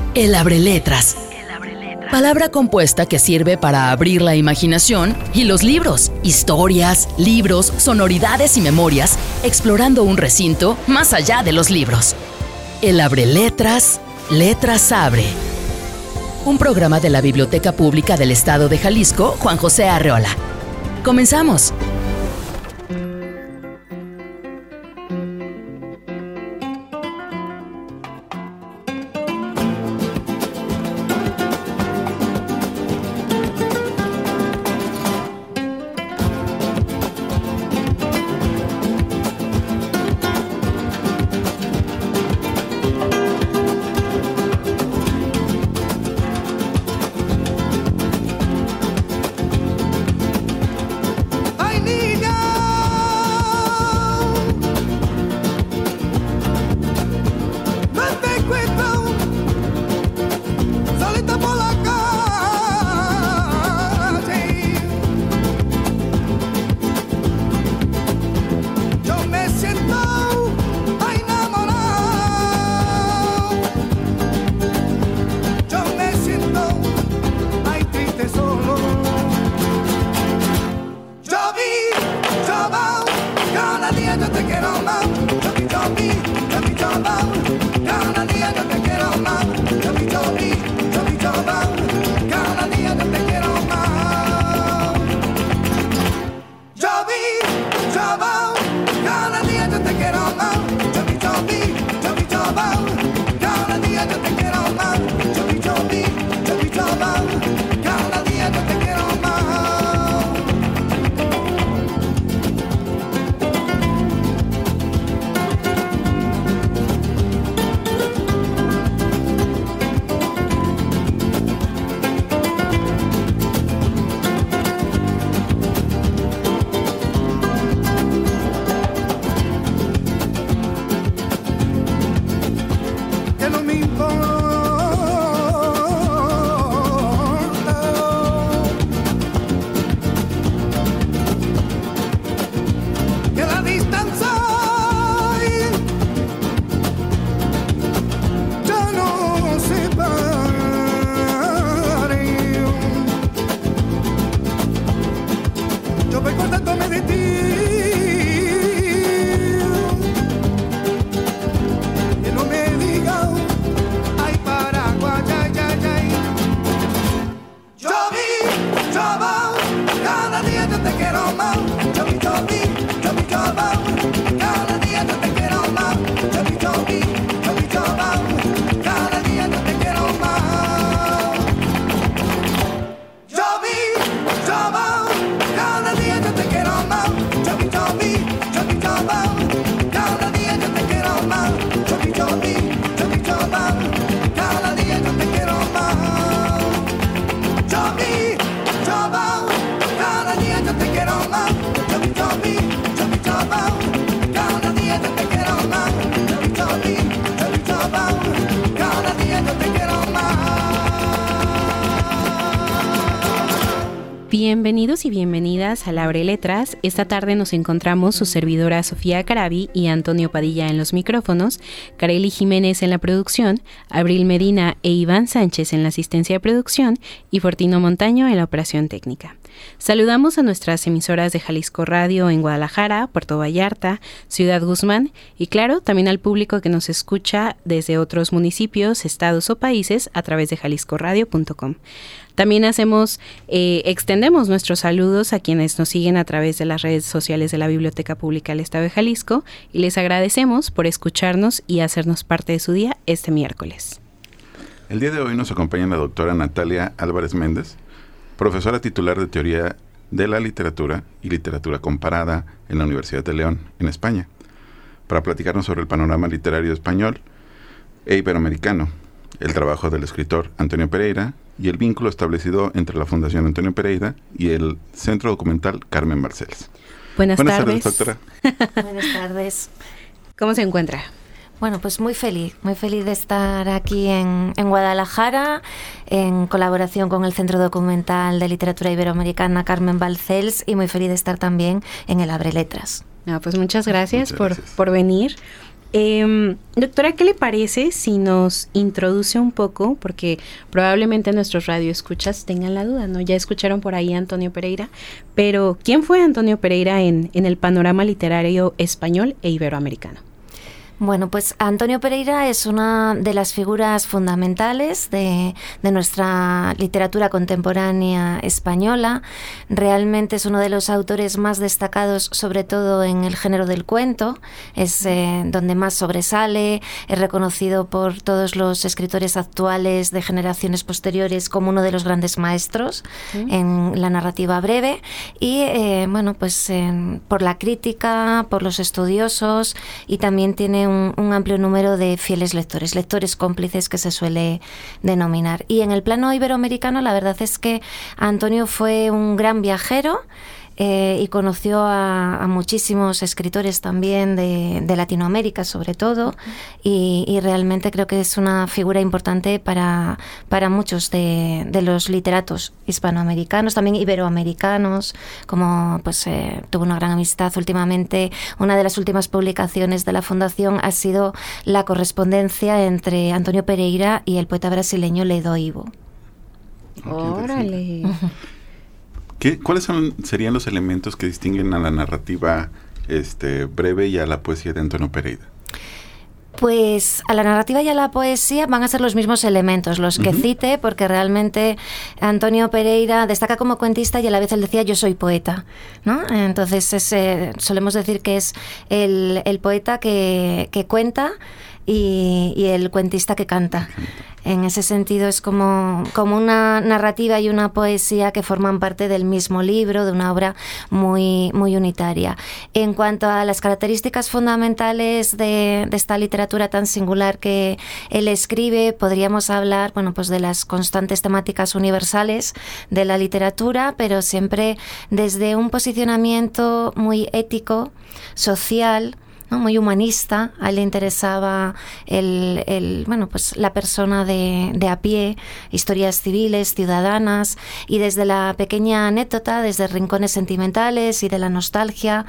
El abreletras. Palabra compuesta que sirve para abrir la imaginación y los libros, historias, libros, sonoridades y memorias, explorando un recinto más allá de los libros. El abreletras, letras abre. Un programa de la Biblioteca Pública del Estado de Jalisco, Juan José Arreola. ¡Comenzamos! Bienvenidos y bienvenidas a Abre Letras. Esta tarde nos encontramos su servidora Sofía Carabi y Antonio Padilla en los micrófonos, Kareli Jiménez en la producción, Abril Medina e Iván Sánchez en la asistencia de producción y Fortino Montaño en la operación técnica. Saludamos a nuestras emisoras de Jalisco Radio en Guadalajara, Puerto Vallarta, Ciudad Guzmán y claro, también al público que nos escucha desde otros municipios, estados o países a través de jaliscoradio.com. También extendemos nuestros saludos a quienes nos siguen a través de las redes sociales de la Biblioteca Pública del Estado de Jalisco y les agradecemos por escucharnos y hacernos parte de su día este miércoles. El día de hoy nos acompaña la doctora Natalia Álvarez Méndez, profesora titular de Teoría de la Literatura y Literatura Comparada en la Universidad de León, en España, para platicarnos sobre el panorama literario español e iberoamericano, el trabajo del escritor Antonio Pereira y el vínculo establecido entre la Fundación Antonio Pereira y el Centro Documental Carmen Balcells. Buenas tardes, doctora. Buenas tardes. ¿Cómo se encuentra? Bueno, pues muy feliz de estar aquí en Guadalajara, en colaboración con el Centro Documental de Literatura Iberoamericana Carmen Balcells, y muy feliz de estar también en el Abre Letras. Pues muchas gracias por venir. Doctora, ¿qué le parece si nos introduce un poco? Porque probablemente nuestros radioescuchas tengan la duda, ¿no? Ya escucharon por ahí a Antonio Pereira, pero ¿quién fue Antonio Pereira en el panorama literario español e iberoamericano? Bueno, pues Antonio Pereira es una de las figuras fundamentales de nuestra literatura contemporánea española. Realmente es uno de los autores más destacados, sobre todo en el género del cuento. Es donde más sobresale, es reconocido por todos los escritores actuales de generaciones posteriores como uno de los grandes maestros en la narrativa breve y, por la crítica, por los estudiosos, y también tiene un amplio número de fieles lectores cómplices que se suele denominar. Y en el plano iberoamericano, la verdad es que Antonio fue un gran viajero y conoció a muchísimos escritores también de Latinoamérica, sobre todo, y realmente creo que es una figura importante para muchos de los literatos hispanoamericanos, también iberoamericanos, como tuvo una gran amistad últimamente. Una de las últimas publicaciones de la Fundación ha sido la correspondencia entre Antonio Pereira y el poeta brasileño Ledo Ivo. ¡Órale! ¿Cuáles serían los elementos que distinguen a la narrativa breve y a la poesía de Antonio Pereira? Pues a la narrativa y a la poesía van a ser los mismos elementos, los que cite, porque realmente Antonio Pereira destaca como cuentista y a la vez él decía yo soy poeta, ¿no? Entonces solemos decir que es el poeta que cuenta y el cuentista que canta. En ese sentido es como una narrativa y una poesía que forman parte del mismo libro, de una obra muy, muy unitaria. En cuanto a las características fundamentales de esta literatura tan singular que él escribe, podríamos hablar, de las constantes temáticas universales de la literatura, pero siempre desde un posicionamiento muy ético, social, ¿no? Muy humanista. A él le interesaba la persona de a pie, historias civiles, ciudadanas, y desde la pequeña anécdota, desde rincones sentimentales y de la nostalgia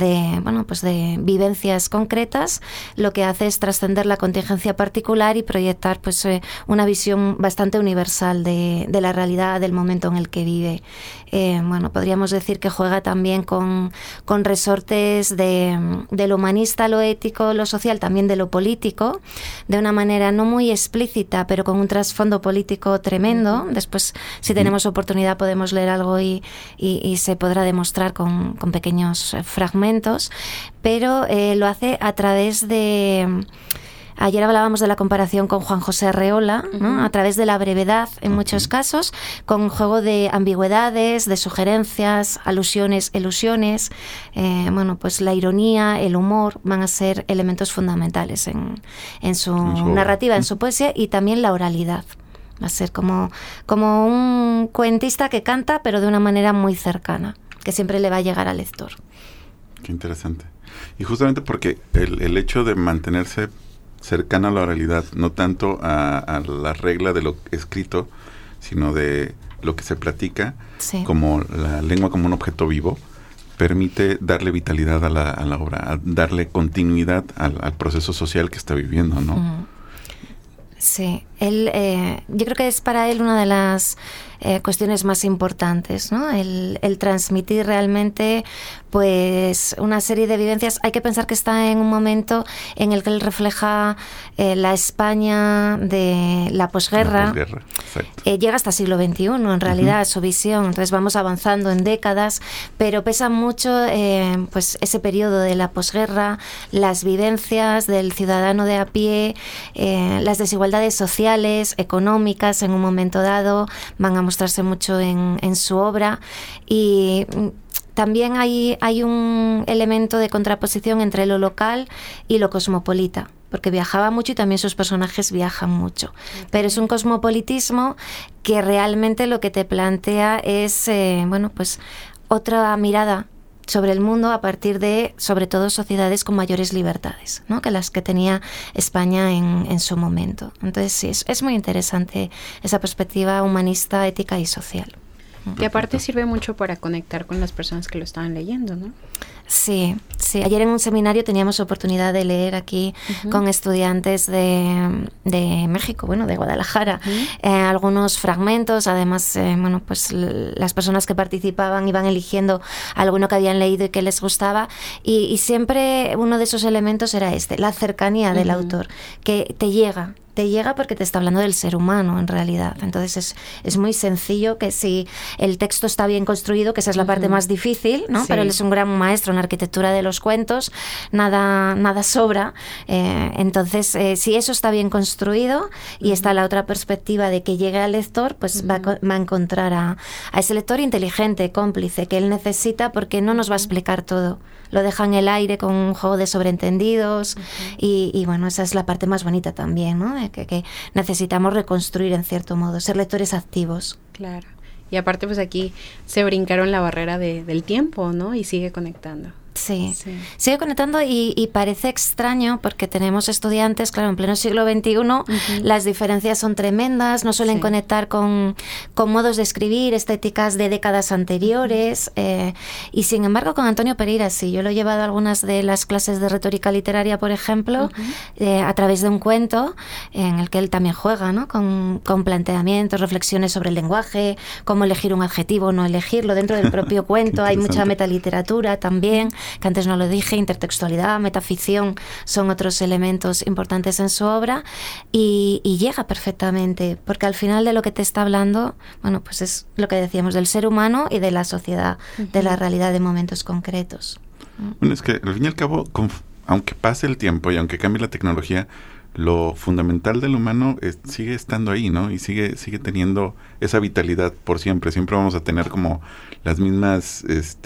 de vivencias concretas, lo que hace es trascender la contingencia particular y proyectar una visión bastante universal de la realidad del momento en el que vive. Podríamos decir que juega también con resortes de lo humanista, lo ético, lo social, también de lo político, de una manera no muy explícita, pero con un trasfondo político tremendo. Después, si tenemos oportunidad, podemos leer algo y se podrá demostrar con pequeños fragmentos, pero lo hace a través de... Ayer hablábamos de la comparación con Juan José Arreola, ¿no? A través de la brevedad, en muchos casos, con un juego de ambigüedades, de sugerencias, alusiones, elusiones. La ironía, el humor van a ser elementos fundamentales en su narrativa, en su poesía, y también la oralidad. Va a ser como un cuentista que canta, pero de una manera muy cercana, que siempre le va a llegar al lector. Qué interesante. Y justamente porque el hecho de mantenerse cercana a la oralidad, no tanto a la regla de lo escrito, sino de lo que se platica, sí, como la lengua como un objeto vivo, permite darle vitalidad a la obra, darle continuidad al proceso social que está viviendo, ¿no? Sí, yo creo que es para él una de las cuestiones más importantes, ¿no? El transmitir realmente una serie de vivencias. Hay que pensar que está en un momento en el que él refleja la España de la posguerra. Llega hasta siglo XXI, en realidad, su visión. Entonces vamos avanzando en décadas, pero pesa mucho ese periodo de la posguerra, las vivencias del ciudadano de a pie, las desigualdades sociales, económicas en un momento dado, van a mostrarse mucho en su obra. Y también hay un elemento de contraposición entre lo local y lo cosmopolita, porque viajaba mucho y también sus personajes viajan mucho. Pero es un cosmopolitismo que realmente lo que te plantea es otra mirada sobre el mundo a partir de, sobre todo, sociedades con mayores libertades, ¿no? Que las que tenía España en su momento. Entonces sí, es muy interesante esa perspectiva humanista, ética y social. Y aparte sirve mucho para conectar con las personas que lo estaban leyendo, ¿no? Sí. Ayer en un seminario teníamos oportunidad de leer aquí con estudiantes de México, de Guadalajara, algunos fragmentos. Además, pues las personas que participaban iban eligiendo alguno que habían leído y que les gustaba. Y siempre uno de esos elementos era la cercanía del autor, que te llega porque te está hablando del ser humano en realidad. Entonces es muy sencillo que si el texto está bien construido, que esa es la parte más difícil, ¿no? Sí. Pero él es un gran maestro en la arquitectura de los cuentos, nada sobra. Entonces, si eso está bien construido y está la otra perspectiva de que llegue al lector, pues va a encontrar a ese lector inteligente, cómplice, que él necesita, porque no nos va a explicar todo. Lo deja en el aire con un juego de sobreentendidos y esa es la parte más bonita también, ¿no? Que necesitamos reconstruir en cierto modo, ser lectores activos. Claro. Y aparte pues aquí se brincaron la barrera del tiempo, ¿no? Y sigue conectando. Sí, sigue conectando y parece extraño porque tenemos estudiantes, claro, en pleno siglo XXI, las diferencias son tremendas, no suelen conectar con modos de escribir, estéticas de décadas anteriores, y sin embargo con Antonio Pereira sí, yo lo he llevado a algunas de las clases de retórica literaria, por ejemplo, a través de un cuento en el que él también juega, ¿no? Con planteamientos, reflexiones sobre el lenguaje, cómo elegir un adjetivo o no elegirlo dentro del propio cuento. Hay mucha metaliteratura también, que antes no lo dije, intertextualidad, metaficción, son otros elementos importantes en su obra y llega perfectamente, porque al final de lo que te está hablando, pues es lo que decíamos del ser humano y de la sociedad, de la realidad de momentos concretos. Bueno, es que al fin y al cabo, aunque pase el tiempo y aunque cambie la tecnología, lo fundamental del humano sigue estando ahí, ¿no? Y sigue teniendo esa vitalidad por siempre. Siempre vamos a tener como las mismas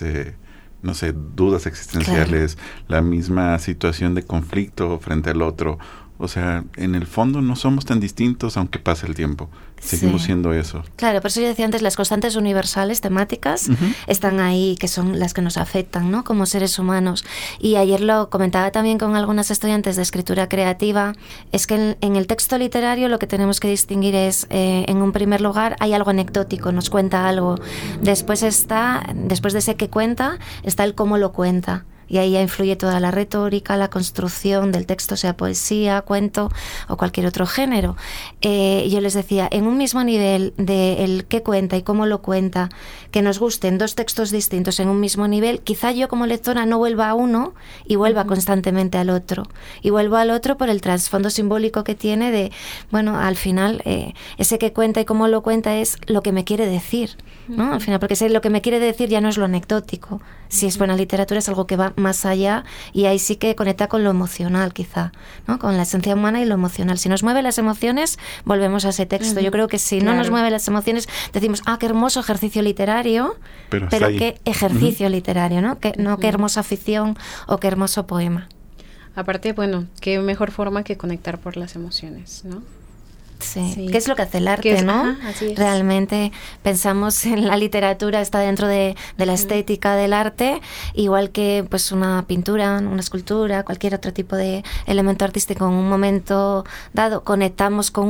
dudas existenciales, la misma situación de conflicto frente al otro. O sea, en el fondo no somos tan distintos aunque pase el tiempo. Seguimos siendo eso. Claro, por eso yo decía antes, las constantes universales temáticas están ahí, que son las que nos afectan, ¿no? Como seres humanos. Y ayer lo comentaba también con algunas estudiantes de escritura creativa, es que en el texto literario lo que tenemos que distinguir es, en un primer lugar, hay algo anecdótico, nos cuenta algo. Después de ese que cuenta, está el cómo lo cuenta. Y ahí ya influye toda la retórica, la construcción del texto, sea poesía, cuento o cualquier otro género. Yo les decía, en un mismo nivel de el qué cuenta y cómo lo cuenta, que nos gusten dos textos distintos en un mismo nivel, quizá yo como lectora no vuelva a uno y vuelva constantemente al otro. Y vuelvo al otro por el trasfondo simbólico que tiene de, al final, ese que cuenta y cómo lo cuenta es lo que me quiere decir, ¿no? Al final, porque lo que me quiere decir ya no es lo anecdótico. Si es buena literatura es algo que va más allá y ahí sí que conecta con lo emocional quizá, ¿no? Con la esencia humana y lo emocional. Si nos mueve las emociones, volvemos a ese texto. Yo creo que si no nos mueve las emociones, decimos, qué hermoso ejercicio literario, pero qué ejercicio literario, ¿no? Qué hermosa ficción o qué hermoso poema. Aparte, qué mejor forma que conectar por las emociones, ¿no? Sí. ¿Qué es lo que hace el arte, no? Así es. Realmente pensamos en la literatura, está dentro de la estética del arte, igual que pues una pintura, una escultura, cualquier otro tipo de elemento artístico en un momento dado, conectamos con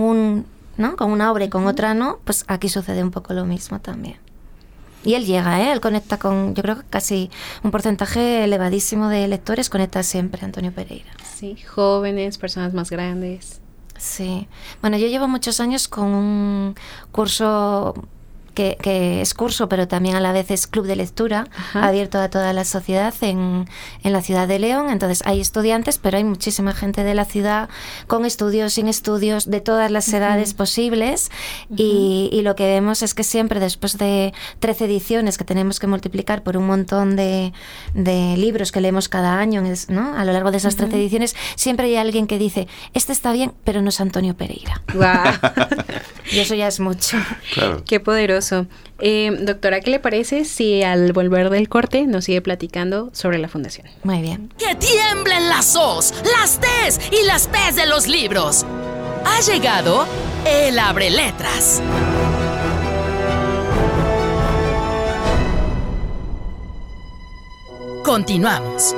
una obra y con otra no, pues aquí sucede un poco lo mismo también. Y él llega, él conecta con, yo creo que casi un porcentaje elevadísimo de lectores conecta siempre, Antonio Pereira. Sí, jóvenes, personas más grandes. Sí. Yo llevo muchos años con un curso que es curso, pero también a la vez es club de lectura, abierto a toda la sociedad en la ciudad de León. Entonces hay estudiantes, pero hay muchísima gente de la ciudad con estudios, sin estudios, de todas las edades posibles. Y lo que vemos es que siempre, después de 13 ediciones que tenemos que multiplicar por un montón de libros que leemos cada año, ¿no? A lo largo de esas 13 ediciones, siempre hay alguien que dice, este está bien, pero no es Antonio Pereira. Wow. Y eso ya es mucho. Claro. Qué poderoso. Doctora, ¿qué le parece si al volver del corte nos sigue platicando sobre la fundación? Muy bien. ¡Que tiemblen las O's, las T's y las P's de los libros! Ha llegado el Abre Letras. Continuamos.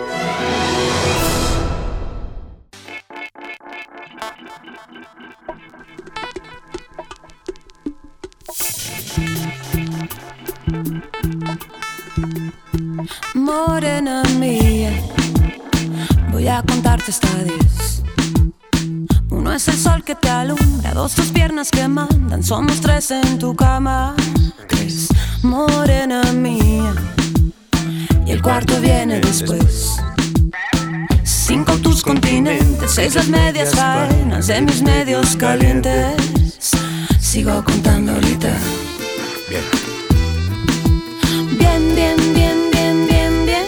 Morena mía, voy a contarte hasta 10. 1 es el sol que te alumbra, 2 tus piernas que mandan, somos 3 en tu cama. 3, morena mía, y el cuarto viene después. 5 tus continentes, 6 las medias faenas de mis medios calientes. Sigo contando ahorita. Bien. Bien, bien, bien, bien, bien, bien.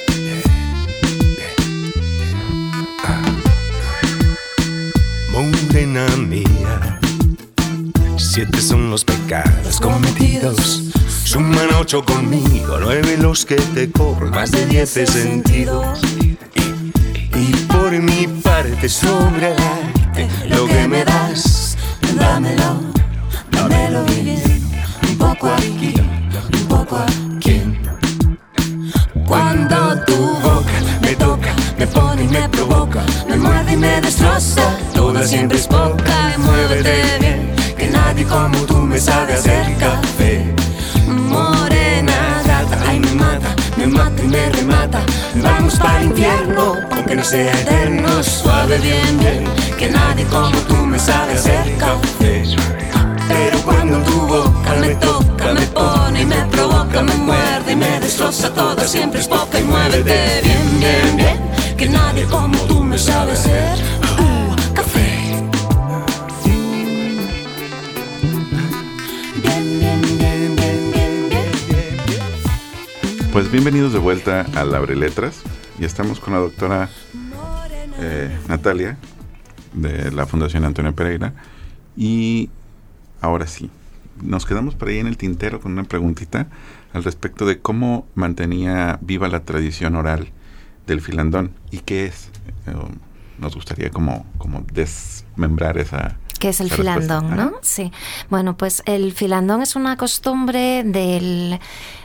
Morena mía, 7 son los pecados cometidos. Suman 8 conmigo, 9 los que te cobro, más de 10 de sentidos. Y por mi parte sobre el arte, lo que me das, dámelo, dámelo bien. Un poco aquí, un poco aquí. Cuando tu boca me toca, me pone y me provoca, me muerde y me destroza, toda siempre es poca. Y muévete bien, que nadie como tú me sabe hacer café. Morena gata, ay me mata y me remata. Vamos para el infierno, aunque no sea eterno. Suave bien, bien, que nadie como tú me sabe hacer café. Pero cuando tu boca me toca, me pone y me provoca, me muerde y me destroza, toda siempre es poca. Y muévete bien, bien, bien, que nadie como tú me sabe hacer café. Bien, bien, bien, bien, bien, bien. Pues bienvenidos de vuelta a Abre Letras. Y estamos con la doctora Natalia de la Fundación Antonio Pereira. Y ahora sí, nos quedamos por ahí en el tintero con una preguntita al respecto de cómo mantenía viva la tradición oral del filandón y qué es. Nos gustaría como desmembrar esa... ¿Qué es el filandón, no? Sí. Bueno, pues el filandón es una costumbre del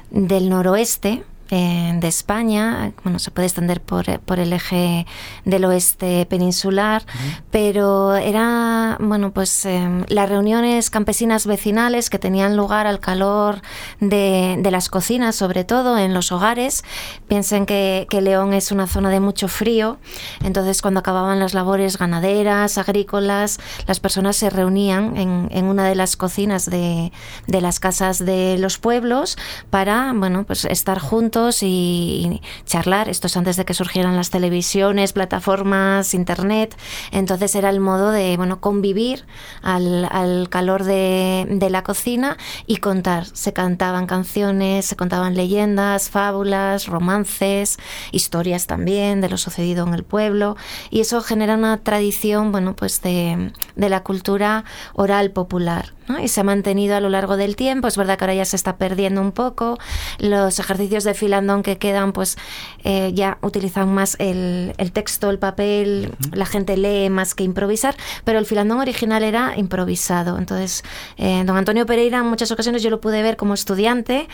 noroeste de España. Bueno, se puede extender por el eje del oeste peninsular, pero era, bueno, pues las reuniones campesinas vecinales que tenían lugar al calor de las cocinas, sobre todo en los hogares. Piensen que León es una zona de mucho frío, entonces cuando acababan las labores ganaderas, agrícolas, las personas se reunían en una de las cocinas de las casas de los pueblos para, bueno, pues estar juntos y charlar. Esto es antes de que surgieran las televisiones, plataformas, internet. Entonces era el modo de, bueno, convivir al calor de la cocina y contar. Se cantaban canciones, se contaban leyendas, fábulas, romances, historias también de lo sucedido en el pueblo, y eso genera una tradición, bueno, pues de la cultura oral popular, ¿no? Y se ha mantenido a lo largo del tiempo. Es verdad que ahora ya se está perdiendo un poco. Los ejercicios de filandón que quedan, pues ya utilizan más el texto, el papel, la gente lee más que improvisar, pero el filandón original era improvisado. Entonces, don Antonio Pereira, en muchas ocasiones yo lo pude ver como estudiante,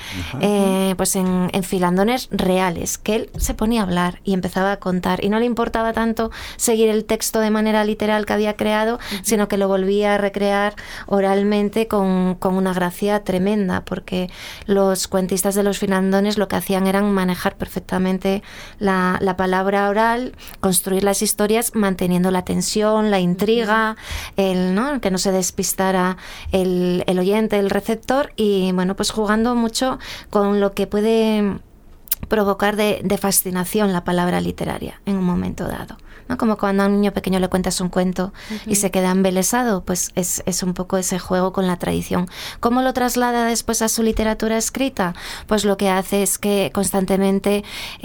pues en filandones reales, que él se ponía a hablar y empezaba a contar, y no le importaba tanto seguir el texto de manera literal que había creado, sino que lo volvía a recrear oralmente con una gracia tremenda, porque los cuentistas de los filandones lo que hacían eran manejar perfectamente la palabra oral, construir las historias manteniendo la tensión, la intriga, ¿no? Que no se despistara el oyente, el receptor, y bueno, pues jugando mucho con lo que puede provocar de fascinación la palabra literaria en un momento dado, ¿no? Como cuando a un niño pequeño le cuentas un cuento y se queda embelesado, pues es un poco ese juego con la tradición. ¿Cómo lo traslada después a su literatura escrita? Pues lo que hace es que constantemente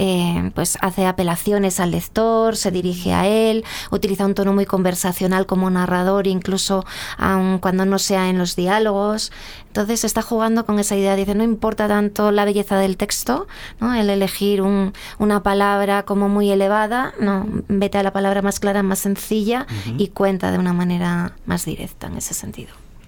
pues hace apelaciones al lector, se dirige a él, utiliza un tono muy conversacional como narrador, incluso aun cuando no sea en los diálogos. Entonces está jugando con esa idea, dice, no importa tanto la belleza del texto, ¿no? El elegir una palabra como muy elevada, no, vete a la palabra más clara, más sencilla, y cuenta de una manera más directa en ese sentido.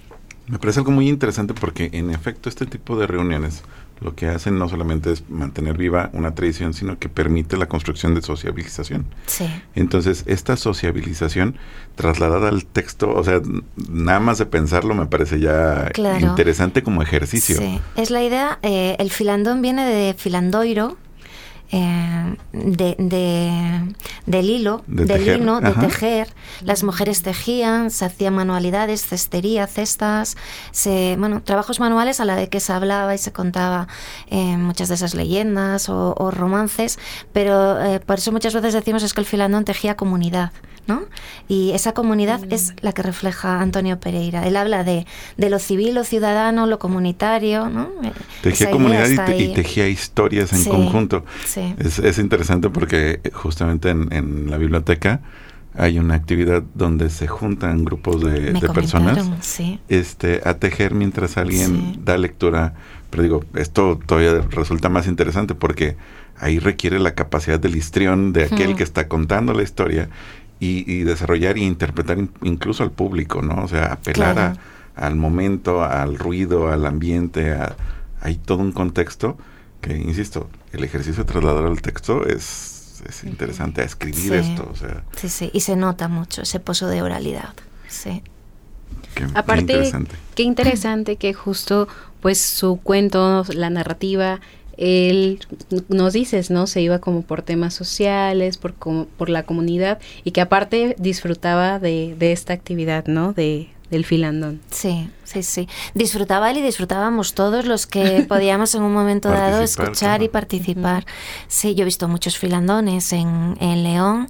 Me parece algo muy interesante porque en efecto este tipo de reuniones lo que hacen no solamente es mantener viva una tradición, sino que permite la construcción de sociabilización. Sí. Entonces, esta sociabilización trasladada al texto, o sea, nada más de pensarlo me parece ya interesante como ejercicio. Sí, es la idea. El filandón viene de filandoiro, del hilo, del lino, de tejer. Las mujeres tejían, se hacían manualidades, cestería, cestas, trabajos manuales a la de que se hablaba y se contaba muchas de esas leyendas o romances, pero por eso muchas veces decimos es que el filandón tejía comunidad, ¿no? Y esa comunidad es la que refleja Antonio Pereira. Él habla de lo civil, lo ciudadano, lo comunitario, ¿no? Tejía comunidad y tejía historias en conjunto. Sí. Es interesante porque justamente en la biblioteca hay una actividad donde se juntan grupos de personas a tejer mientras alguien da lectura. Pero digo, esto todavía resulta más interesante porque ahí requiere la capacidad del histrión de aquel que está contando la historia y desarrollar e interpretar incluso al público, ¿no? O sea, apelar al momento, al ruido, al ambiente, hay todo un contexto que, insisto, el ejercicio de trasladar al texto es interesante, a escribir esto, o sea. Sí, y se nota mucho ese pozo de oralidad, sí. Aparte, qué interesante que justo, pues, su cuento, la narrativa, él nos dices, ¿no? Se iba como por temas sociales, por la comunidad, y que aparte disfrutaba de esta actividad, ¿no? Del filandón. Sí. Disfrutaba él y disfrutábamos todos los que podíamos en un momento dado escuchar y participar. Sí, yo he visto muchos filandones en León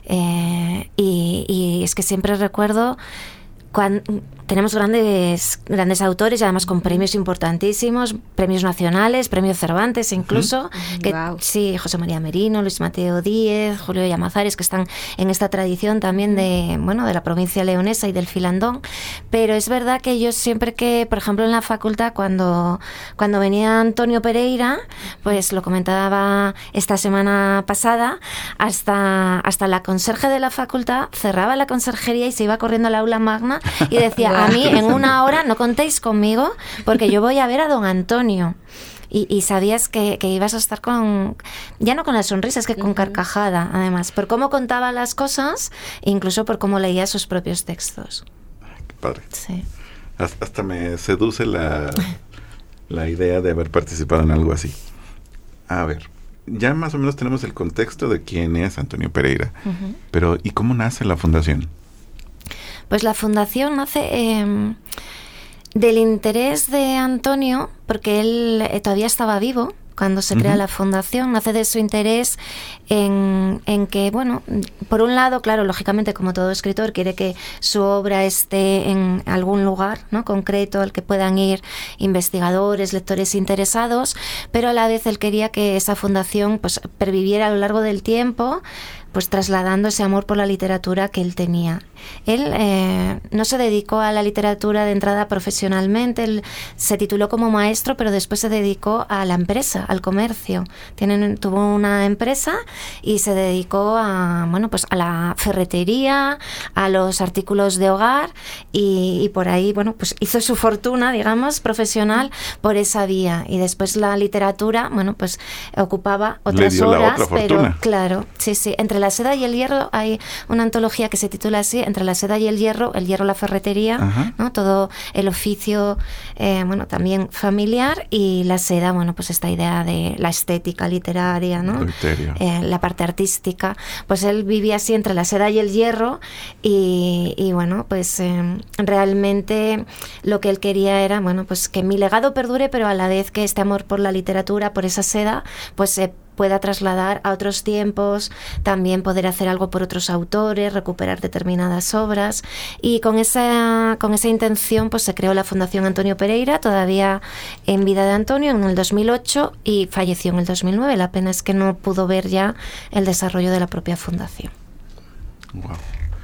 y es que siempre recuerdo cuando tenemos grandes autores y además con premios importantísimos, premios nacionales, premio Cervantes incluso, sí, José María Merino, Luis Mateo Díez, Julio Llamazares, que están en esta tradición también de la provincia leonesa y del filandón. Pero es verdad que yo siempre que, por ejemplo, en la facultad, cuando venía Antonio Pereira, pues lo comentaba esta semana pasada, hasta la conserje de la facultad cerraba la conserjería y se iba corriendo al aula magna y decía, a mí en una hora no contéis conmigo porque yo voy a ver a don Antonio. Y sabías que ibas a estar ya no con la sonrisa, es que con carcajada, además, por cómo contaba las cosas, incluso por cómo leía sus propios textos. Qué padre. Sí. Hasta me seduce la idea de haber participado en algo así. A ver, ya más o menos tenemos el contexto de quién es Antonio Pereira, pero ¿y cómo nace la fundación? Pues la fundación nace del interés de Antonio, porque él todavía estaba vivo cuando se crea la fundación, nace de su interés en que, bueno, por un lado, claro, lógicamente, como todo escritor, quiere que su obra esté en algún lugar, ¿no?, concreto al que puedan ir investigadores, lectores interesados, pero a la vez él quería que esa fundación pues perviviera a lo largo del tiempo, pues trasladando ese amor por la literatura que él tenía. Él no se dedicó a la literatura de entrada profesionalmente, él se tituló como maestro, pero después se dedicó a la empresa, al comercio. Tuvo una empresa y se dedicó a la ferretería, a los artículos de hogar y por ahí, pues hizo su fortuna, digamos, profesional por esa vía. Y después la literatura, pues ocupaba otras horas, pero claro, sí, entre la seda y el hierro hay una antología que se titula así, Entre la seda y el hierro la ferretería, ¿no? Todo el oficio, también familiar, y la seda, pues esta idea de la estética literaria, ¿no? La parte artística, pues él vivía así entre la seda y el hierro y realmente lo que él quería era, pues que mi legado perdure, pero a la vez que este amor por la literatura, por esa seda, pues se pueda trasladar a otros tiempos, también poder hacer algo por otros autores, recuperar determinadas obras, y con esa intención pues se creó la Fundación Antonio Pereira, todavía en vida de Antonio, en el 2008, y falleció en el 2009. La pena es que no pudo ver ya el desarrollo de la propia fundación. Wow.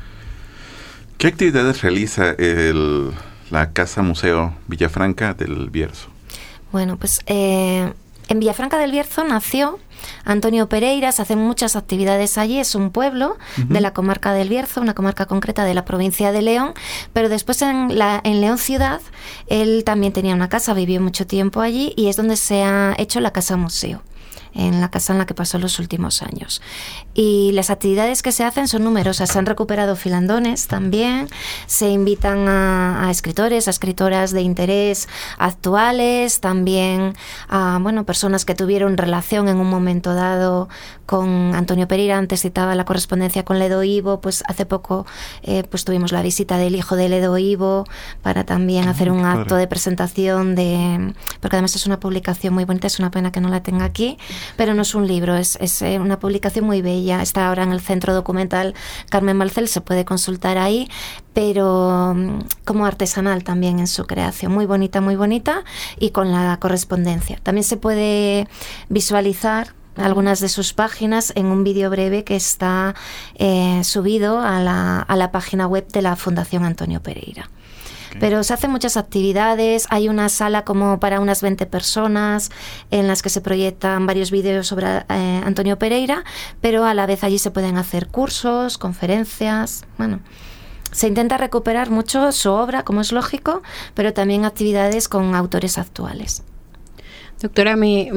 ¿Qué actividades realiza la Casa Museo Villafranca del Bierzo? Bueno, pues en Villafranca del Bierzo nació Antonio Pereira, se hacen muchas actividades allí, es un pueblo de la comarca del Bierzo, una comarca concreta de la provincia de León, pero después en León ciudad él también tenía una casa, vivió mucho tiempo allí y es donde se ha hecho la Casa Museo. en la casa en la que pasó los últimos años. Y las actividades que se hacen son numerosas. Se han recuperado filandones también, se invitan a escritores, a escritoras de interés actuales, también a personas que tuvieron relación en un momento dado con Antonio Pereira. Antes citaba la correspondencia con Ledo Ivo, pues hace poco pues tuvimos la visita del hijo de Ledo Ivo para también hacer un acto de presentación porque además es una publicación muy bonita, es una pena que no la tenga aquí, pero no es un libro, es una publicación muy bella, está ahora en el Centro Documental Carmen Balcells, se puede consultar ahí, pero como artesanal también en su creación, muy bonita y con la correspondencia. También se puede visualizar algunas de sus páginas en un vídeo breve que está subido a la página web de la Fundación Antonio Pereira. Pero se hacen muchas actividades, hay una sala como para unas 20 personas en las que se proyectan varios vídeos sobre Antonio Pereira, pero a la vez allí se pueden hacer cursos, conferencias, se intenta recuperar mucho su obra, como es lógico, pero también actividades con autores actuales. Doctora,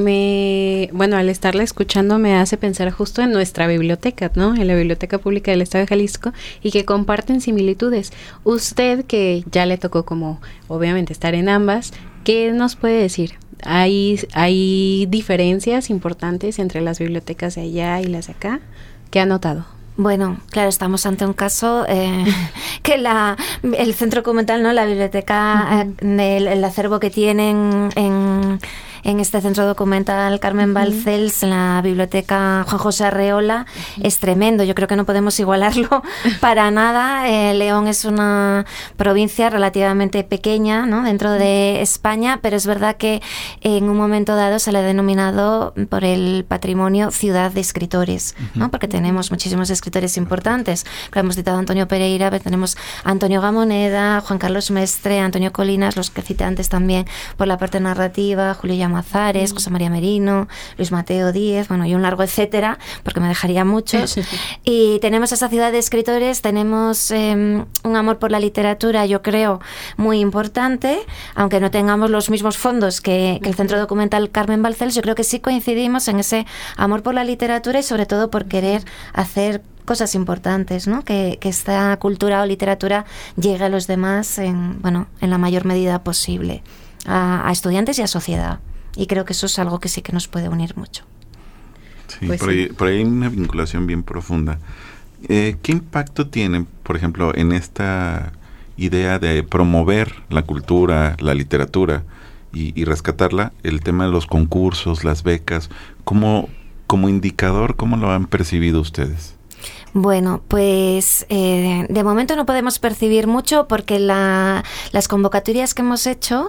al estarla escuchando me hace pensar justo en nuestra biblioteca, ¿no? En la Biblioteca Pública del Estado de Jalisco, y que comparten similitudes. Usted, que ya le tocó como, obviamente, estar en ambas, ¿qué nos puede decir? ¿Hay diferencias importantes entre las bibliotecas de allá y las de acá? ¿Qué ha notado? Bueno, claro, estamos ante un caso que el centro documental, ¿no? La biblioteca, el acervo que tienen en este centro documental Carmen Balcells, en la biblioteca Juan José Arreola, es tremendo. Yo creo que no podemos igualarlo para nada. León es una provincia relativamente pequeña, ¿no? Dentro de España, pero es verdad que en un momento dado se le ha denominado por el patrimonio ciudad de escritores, ¿no? Porque tenemos muchísimos escritores importantes. Hemos citado a Antonio Pereira, pero tenemos a Antonio Gamoneda, Juan Carlos Mestre, Antonio Colinas, los que cité antes también por la parte narrativa, Julio Llamazares, José María Merino, Luis Mateo Díez, y un largo etcétera, porque me dejaría muchos. Y tenemos esa ciudad de escritores, tenemos un amor por la literatura, yo creo, muy importante, aunque no tengamos los mismos fondos que el Centro Documental Carmen Balcells. Yo creo que sí coincidimos en ese amor por la literatura y sobre todo por querer hacer cosas importantes, ¿no? Que esta cultura o literatura llegue a los demás en la mayor medida posible, a estudiantes y a sociedad. Y creo que eso es algo que sí que nos puede unir mucho. Sí, pues por ahí hay una vinculación bien profunda. ¿Qué impacto tiene, por ejemplo, en esta idea de promover la cultura, la literatura y rescatarla, el tema de los concursos, las becas? Como indicador, ¿cómo lo han percibido ustedes? Bueno, pues de momento no podemos percibir mucho porque las convocatorias que hemos hecho,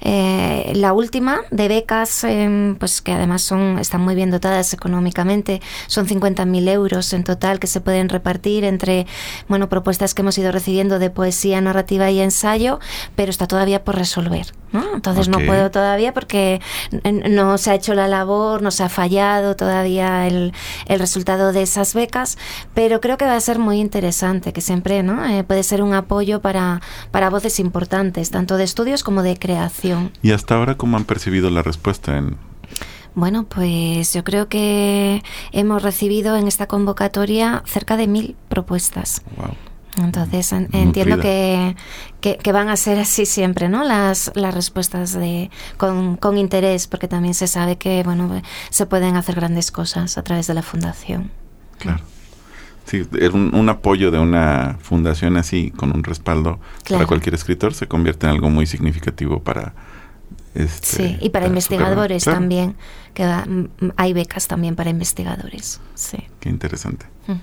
la última de becas, pues que además están muy bien dotadas económicamente, son 50.000 euros en total que se pueden repartir entre propuestas que hemos ido recibiendo de poesía, narrativa y ensayo, pero está todavía por resolver, ¿no? Entonces no puedo todavía porque no se ha hecho la labor, no se ha fallado todavía el resultado de esas becas, pero creo que va a ser muy interesante, que siempre, ¿no? Puede ser un apoyo para voces importantes, tanto de estudios como de creación. ¿Y hasta ahora cómo han percibido la respuesta? Bueno, pues yo creo que hemos recibido en esta convocatoria cerca de 1.000 propuestas. Wow. Entonces entiendo que van a ser así siempre, ¿no? Las respuestas con interés, porque también se sabe que se pueden hacer grandes cosas a través de la fundación. Claro. Sí, un apoyo de una fundación así, con un respaldo para cualquier escritor, se convierte en algo muy significativo para sí, y para investigadores también, que hay becas también para investigadores. Sí. Qué interesante. Uh-huh.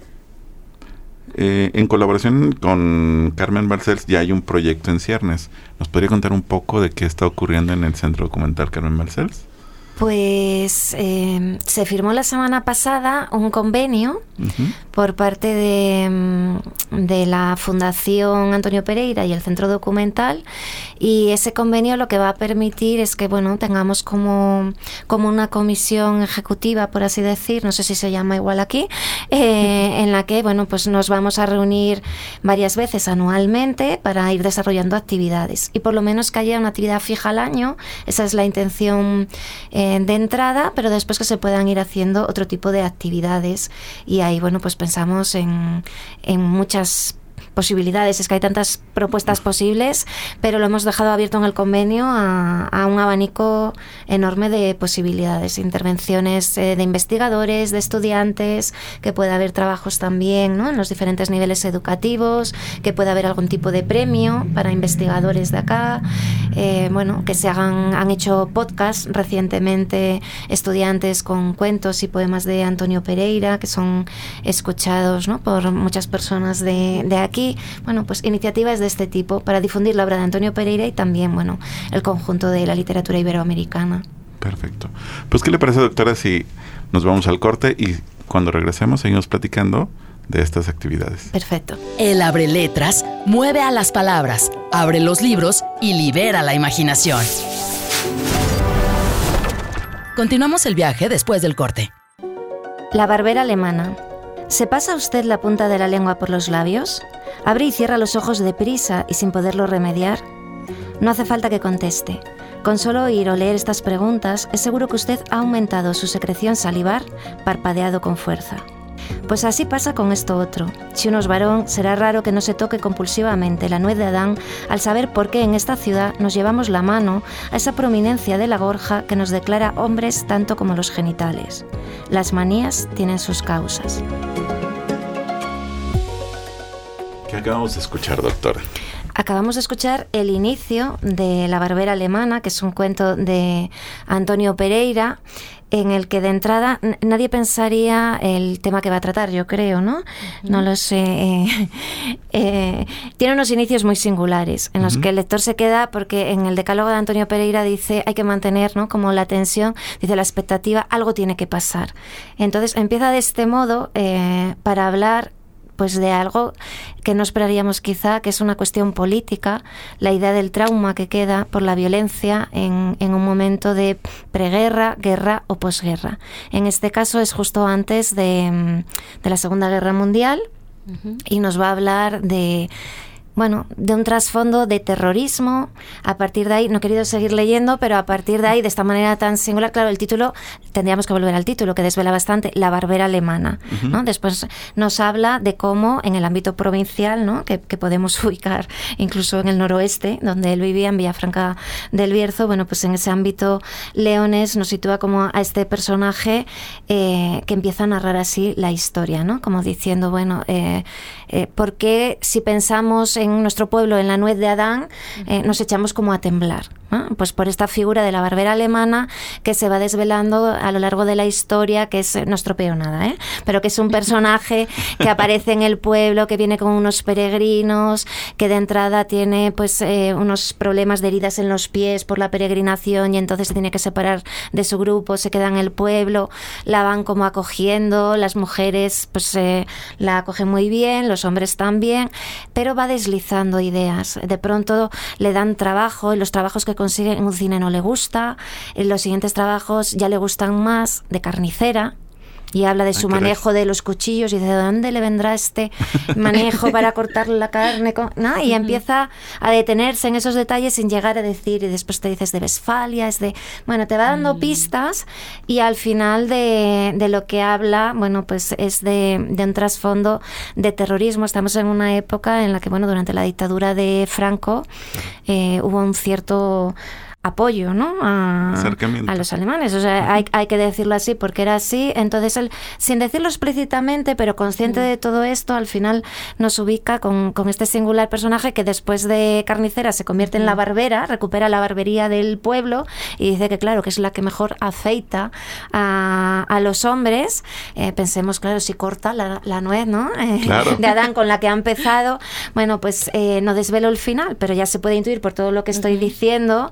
En colaboración con Carmen Balcells ya hay un proyecto en ciernes. ¿Nos podría contar un poco de qué está ocurriendo en el Centro Documental Carmen Balcells? Pues se firmó la semana pasada un convenio por parte de la Fundación Antonio Pereira y el Centro Documental, y ese convenio lo que va a permitir es que tengamos como una comisión ejecutiva, por así decir, no sé si se llama igual aquí, en la que pues nos vamos a reunir varias veces anualmente para ir desarrollando actividades, y por lo menos que haya una actividad fija al año. Esa es la intención de entrada, pero después que se puedan ir haciendo otro tipo de actividades. Y ahí, bueno, pues pensamos en muchas posibilidades, es que hay tantas propuestas posibles, pero lo hemos dejado abierto en el convenio a un abanico enorme de posibilidades, intervenciones de investigadores, de estudiantes, que pueda haber trabajos también, ¿no?, en los diferentes niveles educativos, que pueda haber algún tipo de premio para investigadores de acá, bueno, que se han hecho podcasts recientemente estudiantes con cuentos y poemas de Antonio Pereira, que son escuchados, ¿no?, por muchas personas de aquí. Bueno, pues iniciativas de este tipo para difundir la obra de Antonio Pereira y también, bueno, el conjunto de la literatura iberoamericana. Perfecto. Pues, ¿qué le parece, doctora, si nos vamos al corte y cuando regresemos seguimos platicando de estas actividades? Perfecto. El Abre Letras mueve a las palabras, abre los libros y libera la imaginación. Continuamos el viaje después del corte. La barbera alemana. ¿Se pasa usted la punta de la lengua por los labios? Abre y cierra los ojos deprisa y sin poderlo remediar. No hace falta que conteste. Con solo oír o leer estas preguntas, es seguro que usted ha aumentado su secreción salivar, parpadeado con fuerza. Pues así pasa con esto otro. Si uno es varón, será raro que no se toque compulsivamente la nuez de Adán al saber por qué en esta ciudad nos llevamos la mano a esa prominencia de la gorja que nos declara hombres tanto como los genitales. Las manías tienen sus causas. ¿Qué acabamos de escuchar, doctora? Acabamos de escuchar el inicio de La barbera alemana, que es un cuento de Antonio Pereira, en el que de entrada nadie pensaría el tema que va a tratar, yo creo, ¿no? No lo sé. Tiene unos inicios muy singulares, en los que el lector se queda, porque en el decálogo de Antonio Pereira dice, hay que mantener, ¿no?, como la tensión, dice la expectativa, algo tiene que pasar. Entonces empieza de este modo para hablar pues de algo que no esperaríamos quizá, que es una cuestión política, la idea del trauma que queda por la violencia en un momento de preguerra, guerra o posguerra. En este caso es justo antes de la Segunda Guerra Mundial, y nos va a hablar de un trasfondo de terrorismo. A partir de ahí, no he querido seguir leyendo, pero a partir de ahí, de esta manera tan singular, claro, el título, tendríamos que volver al título, que desvela bastante, La barbera alemana, ¿no? Después nos habla de cómo en el ámbito provincial, ¿no?, que podemos ubicar incluso en el noroeste, donde él vivía, en Villafranca del Bierzo, bueno, pues en ese ámbito leones nos sitúa como a este personaje que empieza a narrar así la historia, ¿no? Como diciendo, ¿por qué si pensamos en nuestro pueblo, en la nuez de Adán, nos echamos como a temblar, ¿no? Pues por esta figura de la barbera alemana que se va desvelando a lo largo de la historia, que es, no estropeo nada, pero que es un personaje que aparece en el pueblo, que viene con unos peregrinos, que de entrada tiene pues unos problemas de heridas en los pies por la peregrinación, y entonces se tiene que separar de su grupo, se queda en el pueblo, la van como acogiendo, las mujeres pues la acogen muy bien, los hombres también, pero va deslizando ideas. De pronto le dan trabajo, y los trabajos que consigue en un cine no le gusta, en los siguientes trabajos ya le gustan más, de carnicera, y habla de su manejo de los cuchillos, y de dónde le vendrá este manejo para cortar la carne, ¿no? Y empieza a detenerse en esos detalles sin llegar a decir, y después te dices de Westfalia, te va dando pistas, y al final de lo que habla, pues es de un trasfondo de terrorismo. Estamos en una época en la que, durante la dictadura de Franco hubo un cierto apoyo, ¿no?, a los alemanes. O sea, hay que decirlo así porque era así. Entonces él, sin decirlo explícitamente, pero consciente de todo esto, al final nos ubica con este singular personaje que después de carnicera se convierte en la barbera, recupera la barbería del pueblo y dice que claro, que es la que mejor afeita a los hombres. Pensemos, claro, si corta la nuez, ¿no? Claro. De Adán con la que ha empezado. Pues no desvelo el final, pero ya se puede intuir por todo lo que estoy diciendo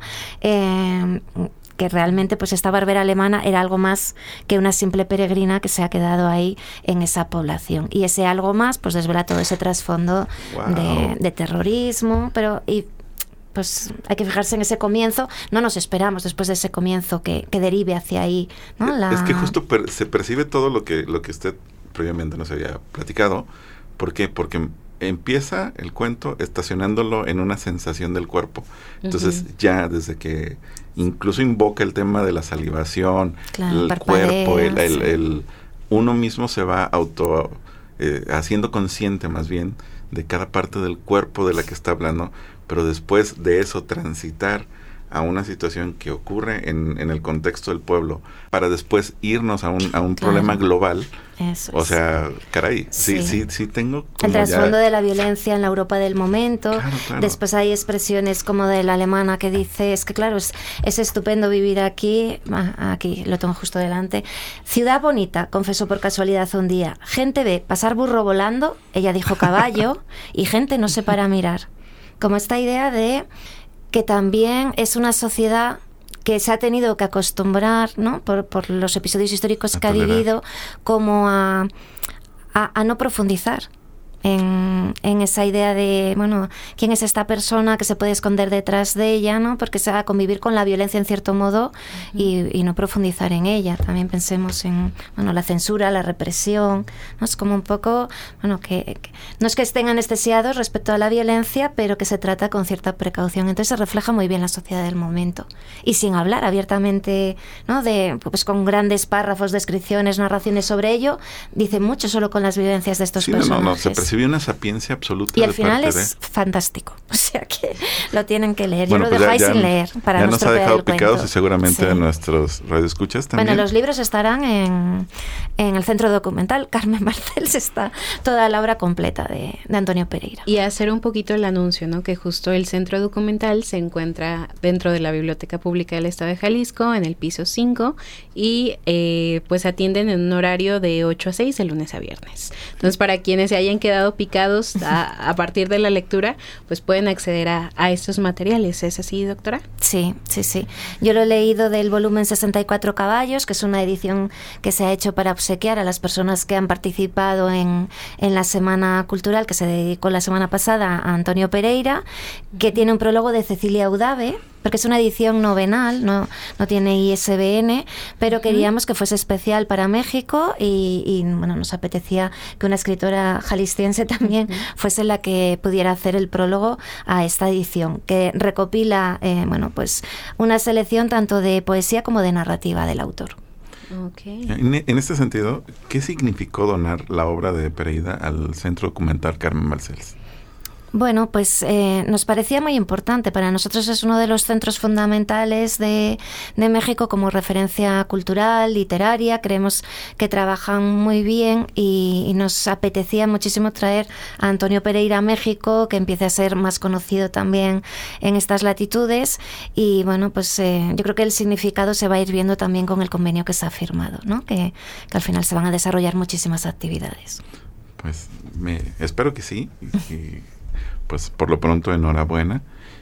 que realmente pues esta barbera alemana era algo más que una simple peregrina que se ha quedado ahí en esa población, y ese algo más pues desvela todo ese trasfondo de terrorismo, pero pues hay que fijarse en ese comienzo. No nos esperamos después de ese comienzo que derive hacia ahí, ¿no? Es que justo se percibe todo lo que usted previamente nos había platicado. ¿Por qué? Porque empieza el cuento estacionándolo en una sensación del cuerpo. Entonces ya desde que incluso invoca el tema de la salivación, claro, el cuerpo, uno mismo se va haciendo consciente más bien de cada parte del cuerpo de la que está hablando, pero después de eso transitar a una situación que ocurre en el contexto del pueblo, para después irnos a un problema global. Eso o sea, caray, sí tengo como el trasfondo de la violencia en la Europa del momento. Claro. Después hay expresiones como de la alemana que dice, es que claro, es estupendo vivir aquí lo tengo justo delante. Ciudad bonita, confesó por casualidad un día. Gente ve pasar burro volando, ella dijo caballo, y gente no se para a mirar. Como esta idea de que también es una sociedad que se ha tenido que acostumbrar, ¿no? por los episodios históricos que ha vivido, como a no profundizar en esa idea de, bueno, ¿quién es esta persona que se puede esconder detrás de ella, ¿no? Porque se va a convivir con la violencia en cierto modo y no profundizar en ella. También pensemos en, bueno, la censura, la represión, ¿no? Es como un poco, bueno, que no es que estén anestesiados respecto a la violencia, pero que se trata con cierta precaución. Entonces se refleja muy bien la sociedad del momento. Y sin hablar abiertamente, ¿no? Pues con grandes párrafos, descripciones, narraciones sobre ello, dice mucho solo con las vivencias de estos personajes. Se percibe una sapiencia absoluta. Y al final es fantástico. O sea que lo tienen que leer. Bueno, yo lo dejáis sin leer para ya no nos ha dejado picados cuento. Y seguramente a nuestros radioescuchas también. Bueno, los libros estarán en el Centro Documental Carmen Barcells, está toda la obra completa de Antonio Pereira. Y hacer un poquito el anuncio, ¿no? Que justo el Centro Documental se encuentra dentro de la Biblioteca Pública del Estado de Jalisco, en el piso 5, y pues atienden en un horario de 8 a 6 de lunes a viernes. Entonces, para quienes se hayan quedado picados a partir de la lectura, pues pueden acceder a estos materiales. ¿Es así, doctora? Sí. Yo lo he leído del volumen 64 caballos, que es una edición que se ha hecho para obsequiar a las personas que han participado en la Semana Cultural, que se dedicó la semana pasada a Antonio Pereira, que tiene un prólogo de Cecilia Udave, porque es una edición novenal, no tiene ISBN, pero queríamos que fuese especial para México y bueno, nos apetecía que una escritora jalisciense también fuese la que pudiera hacer el prólogo a esta edición, que recopila pues una selección tanto de poesía como de narrativa del autor. Okay. En este sentido, ¿qué significó donar la obra de Pereira al Centro Documental Carmen Barcells? Bueno, pues nos parecía muy importante. Para nosotros es uno de los centros fundamentales de México como referencia cultural, literaria. Creemos que trabajan muy bien y nos apetecía muchísimo traer a Antonio Pereira a México, que empiece a ser más conocido también en estas latitudes. Y bueno, pues yo creo que el significado se va a ir viendo también con el convenio que se ha firmado, ¿no? Que al final se van a desarrollar muchísimas actividades. Pues espero que sí. Pues por lo pronto enhorabuena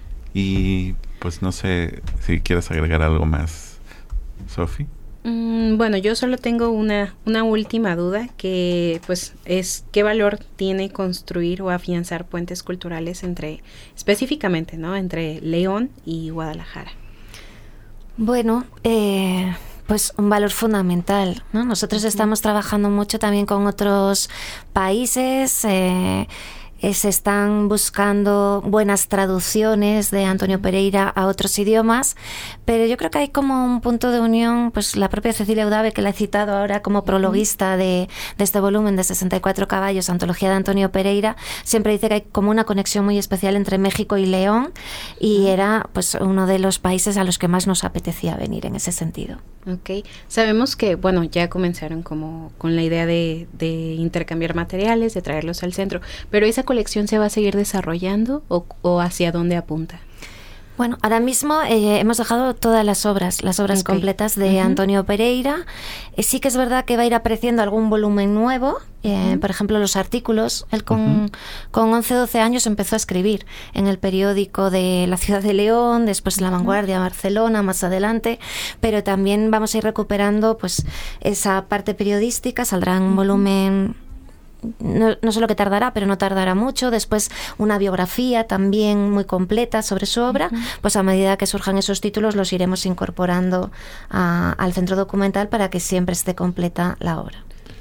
y pues no sé si quieres agregar algo más, Sofi. Bueno, yo solo tengo una última duda, que pues es ¿qué valor tiene construir o afianzar puentes culturales específicamente, ¿no? Entre León y Guadalajara? Bueno, pues un valor fundamental, ¿no? Nosotros estamos trabajando mucho también con otros países. Se están buscando buenas traducciones de Antonio Pereira a otros idiomas, pero yo creo que hay como un punto de unión, pues la propia Cecilia Udave, que la he citado ahora como prologuista de este volumen de 64 caballos, antología de Antonio Pereira, siempre dice que hay como una conexión muy especial entre México y León, y era pues uno de los países a los que más nos apetecía venir en ese sentido. Ok, sabemos que, bueno, ya comenzaron como con la idea de intercambiar materiales, de traerlos al centro, pero esa colección se va a seguir desarrollando o hacia dónde apunta? Bueno, ahora mismo hemos dejado todas las obras okay. completas de Antonio Pereira. Sí que es verdad que va a ir apareciendo algún volumen nuevo, por ejemplo los artículos. Él con 11-12 años empezó a escribir en el periódico de la ciudad de León, después La Vanguardia, Barcelona, más adelante, pero también vamos a ir recuperando pues esa parte periodística. Saldrá un volumen... No sé lo que tardará, pero no tardará mucho. Después una biografía también muy completa sobre su obra. Pues a medida que surjan esos títulos los iremos incorporando al Centro Documental para que siempre esté completa la obra.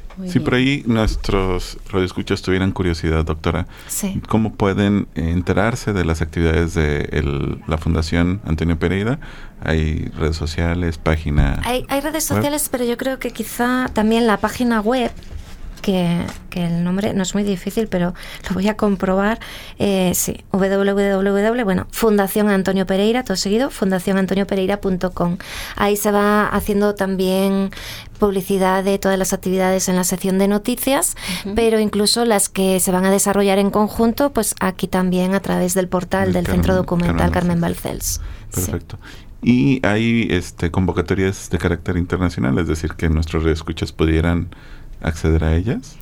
Si por ahí nuestros radioescuchas tuvieran curiosidad, doctora, Sí. ¿cómo pueden enterarse de las actividades de la Fundación Antonio Pereira? ¿Hay redes sociales, página? Hay redes sociales, pero yo creo que quizá también la página web, que el nombre no es muy difícil, pero lo voy a comprobar. Sí, Fundación Antonio Pereira, todo seguido, fundacionantoniopereira.com. Ahí se va haciendo también publicidad de todas las actividades en la sección de noticias, pero incluso las que se van a desarrollar en conjunto, pues aquí también a través del portal del Centro Documental Carmen Balcells. Perfecto. Sí. Y hay convocatorias de carácter internacional, es decir, que nuestros radioescuchas pudieran acceder a ellas.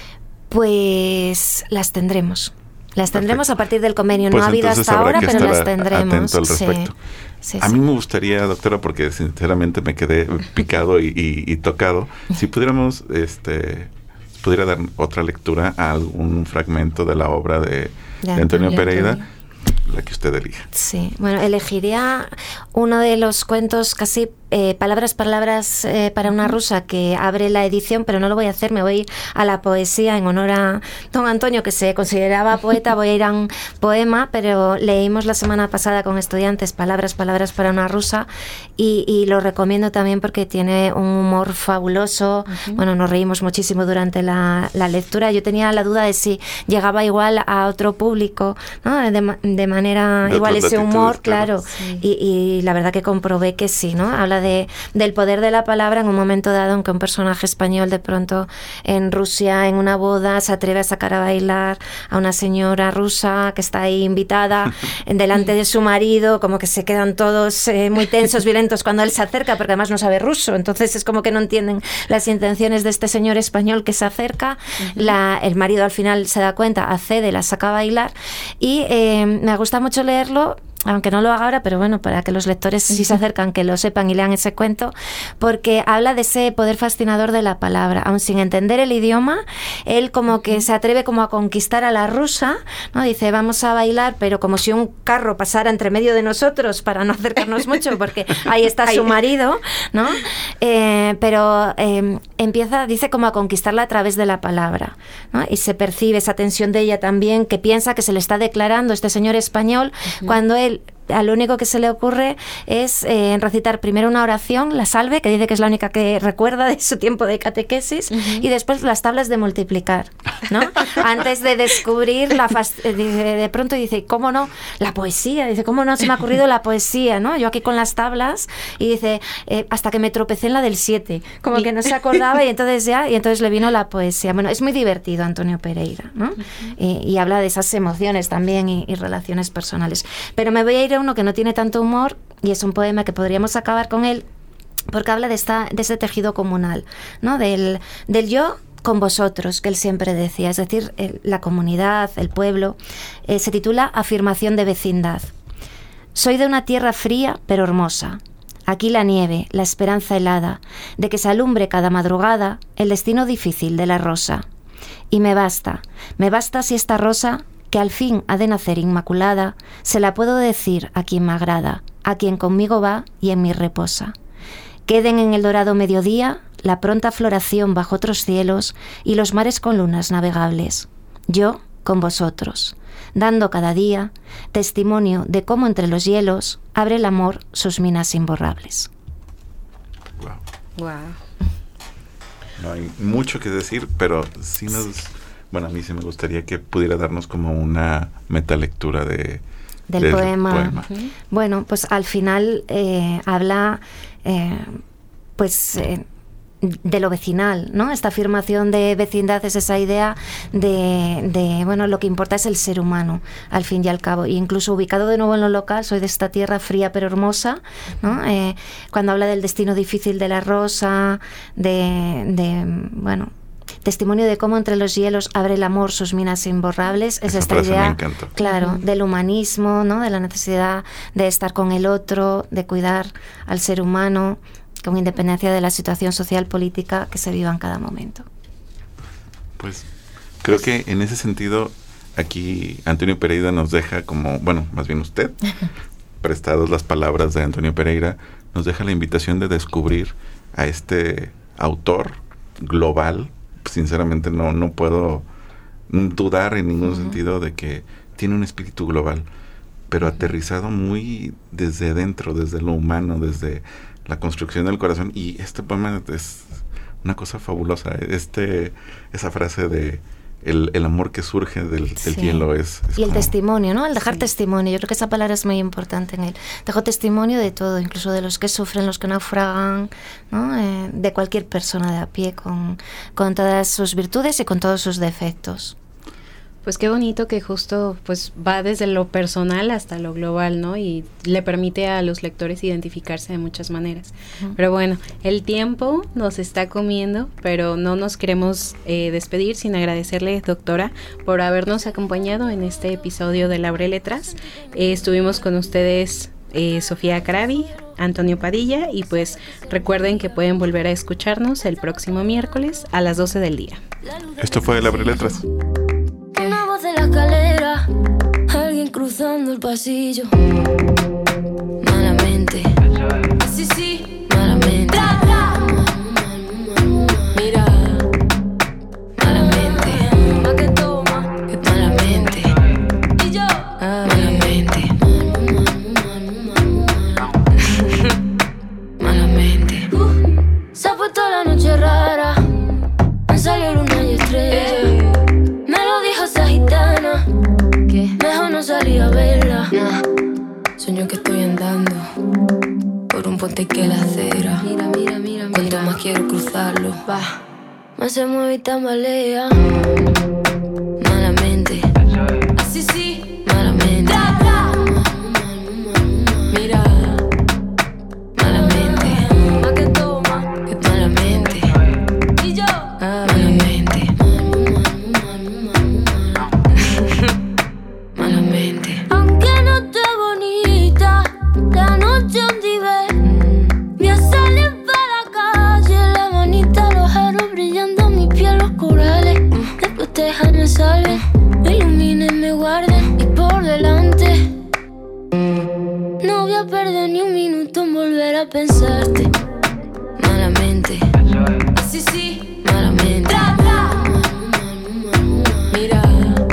Pues las tendremos. Las tendremos Perfecto. a partir del convenio. Pues no ha habido hasta ahora, pero las tendremos. Atento al respecto. Sí, a mí me gustaría, doctora, porque sinceramente me quedé picado y tocado, si pudiéramos, pudiera dar otra lectura a algún fragmento de la obra de Antonio Pereira, la que usted elija. Sí, bueno, elegiría uno de los cuentos casi palabras para una rusa, que abre la edición, pero no lo voy a hacer, me voy a ir a la poesía en honor a don Antonio, que se consideraba poeta. Voy a ir a un poema, pero leímos la semana pasada con estudiantes palabras para una rusa, y lo recomiendo también porque tiene un humor fabuloso. Bueno, nos reímos muchísimo durante la lectura. Yo tenía la duda de si llegaba igual a otro público, ¿no? De manera de igual ese humor, claro. Sí. Y la verdad que comprobé que sí, ¿no? Habla del poder de la palabra en un momento dado en que un personaje español de pronto en Rusia, en una boda, se atreve a sacar a bailar a una señora rusa que está ahí invitada delante de su marido, como que se quedan todos muy tensos, violentos cuando él se acerca, porque además no sabe ruso, entonces es como que no entienden las intenciones de este señor español que se acerca. El marido al final se da cuenta, accede, la saca a bailar, y me gusta mucho leerlo, aunque no lo haga ahora, pero bueno, para que los lectores, si se acercan, que lo sepan y lean ese cuento, porque habla de ese poder fascinador de la palabra. Aun sin entender el idioma, él como que se atreve como a conquistar a la rusa, ¿no? Dice, vamos a bailar, pero como si un carro pasara entre medio de nosotros, para no acercarnos mucho, porque ahí está su marido, ¿no? Pero empieza, dice, como a conquistarla a través de la palabra, ¿no? Y se percibe esa tensión de ella también, que piensa que se le está declarando este señor español, cuando él, a lo único que se le ocurre es recitar primero una oración, la salve, que dice que es la única que recuerda de su tiempo de catequesis, y después las tablas de multiplicar, ¿no? Antes de descubrir de pronto dice, ¿cómo no? La poesía, dice, ¿cómo no se me ha ocurrido la poesía, ¿no? Yo aquí con las tablas, y dice, hasta que me tropecé en la del 7, como que no se acordaba, y entonces le vino la poesía. Bueno, es muy divertido Antonio Pereira, ¿no? Y habla de esas emociones también y relaciones personales. Pero me voy a ir a uno que no tiene tanto humor, y es un poema que podríamos acabar con él, porque habla de ese tejido comunal, ¿no? Del yo con vosotros, que él siempre decía, es decir, la comunidad, el pueblo. Se titula Afirmación de vecindad. Soy de una tierra fría pero hermosa. Aquí la nieve, la esperanza helada, de que se alumbre cada madrugada el destino difícil de la rosa. Y me basta si esta rosa, que al fin ha de nacer inmaculada, se la puedo decir a quien me agrada, a quien conmigo va y en mí reposa. Queden en el dorado mediodía la pronta floración bajo otros cielos y los mares con lunas navegables. Yo con vosotros, dando cada día testimonio de cómo entre los hielos abre el amor sus minas imborrables. Wow. No hay mucho que decir, pero sí bueno, a mí sí me gustaría que pudiera darnos como una metalectura del poema. Bueno, pues al final habla de lo vecinal, ¿no? Esta afirmación de vecindad es esa idea de bueno, lo que importa es el ser humano, al fin y al cabo. Y incluso ubicado de nuevo en lo local, soy de esta tierra fría pero hermosa, ¿no? Cuando habla del destino difícil de la rosa, bueno, testimonio de cómo entre los hielos abre el amor sus minas imborrables, es esta idea, claro, del humanismo, ¿no? De la necesidad de estar con el otro, de cuidar al ser humano, con independencia de la situación social política que se viva en cada momento. Pues creo que en ese sentido aquí Antonio Pereira nos deja como, bueno, más bien usted, prestados las palabras de Antonio Pereira, nos deja la invitación de descubrir a este autor global sinceramente no puedo dudar en ningún sentido de que tiene un espíritu global, pero aterrizado muy desde dentro, desde lo humano, desde la construcción del corazón. Y este poema es una cosa fabulosa. Esa frase de el amor que surge del hielo es y el como testimonio, ¿no? El dejar testimonio. Yo creo que esa palabra es muy importante en él. Dejo testimonio de todo, incluso de los que sufren, los que naufragan, ¿no? De cualquier persona de a pie, con todas sus virtudes y con todos sus defectos. Pues qué bonito que justo pues va desde lo personal hasta lo global, ¿no? Y le permite a los lectores identificarse de muchas maneras. Pero bueno, el tiempo nos está comiendo, pero no nos queremos despedir sin agradecerle, doctora, por habernos acompañado en este episodio de Abre Letras. Estuvimos con ustedes Sofía Carabi, Antonio Padilla, y pues recuerden que pueden volver a escucharnos el próximo miércoles a las 12 del día. Esto fue el Abre Letras. Una voz de la escalera, alguien cruzando el pasillo. Malamente, sí, malamente. Mira, malamente. Pa' que toma, malamente. Y yo, malamente. Malamente. Se ha puesto la noche rara, me salió luna y estrella. Esa gitana, que mejor no salí a verla. Sueño que estoy andando por un puente que la acera. Mira. Cuanto más quiero cruzarlo, más se mueve y tambalea. Malamente, así sí, malamente. Mira, malamente. Pa' que toma, malamente. Y yo, malamente. Aunque no esté bonita, la noche donde ve, voy a salir para la calle, la manita, los aros brillando, mi piel, los corales. Después déjame salve, me iluminen, me guarden y por delante. No voy a perder ni un minuto en volver a pensarte. Malamente, así sí, malamente. Mira.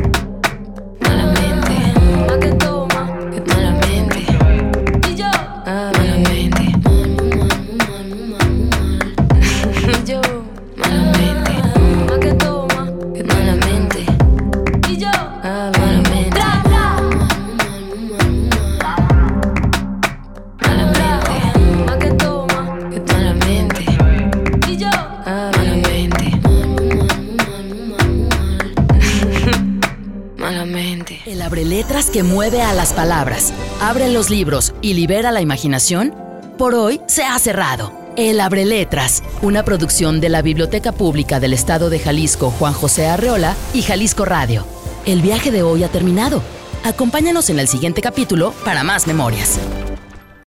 El abreletras que mueve a las palabras, abre los libros y libera la imaginación, por hoy se ha cerrado. El Abreletras, una producción de la Biblioteca Pública del Estado de Jalisco Juan José Arreola y Jalisco Radio. El viaje de hoy ha terminado. Acompáñanos en el siguiente capítulo para más memorias.